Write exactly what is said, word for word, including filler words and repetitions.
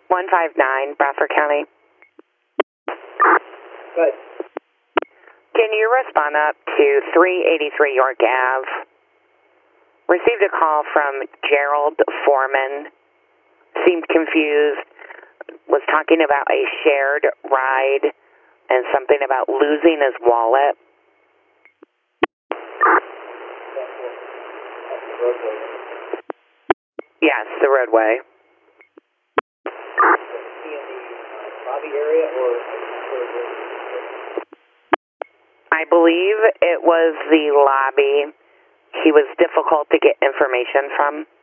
one five nine, Bradford County. Good. Can you respond up to three eighty-three York Ave? Received a call from Gerald Foreman. Seemed confused. Was talking about a shared ride and something about losing his wallet. Yes, the roadway. Lobby area or? I believe it was the lobby. He was difficult to get information from.